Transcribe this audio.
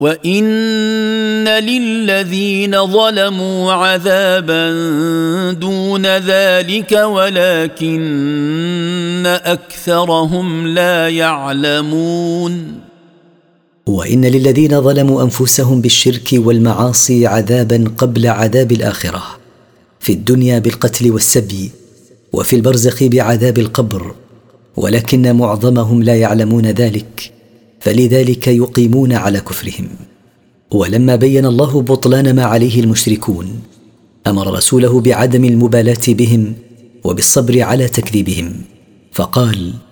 وإن للذين ظلموا عذابا دون ذلك ولكن أكثرهم لا يعلمون. وإن للذين ظلموا أنفسهم بالشرك والمعاصي عذابا قبل عذاب الآخرة، في الدنيا بالقتل والسبي، وفي البرزخ بعذاب القبر، ولكن معظمهم لا يعلمون ذلك، فلذلك يقيمون على كفرهم. ولما بين الله بطلان ما عليه المشركون، أمر رسوله بعدم المبالاة بهم وبالصبر على تكذيبهم، فقال: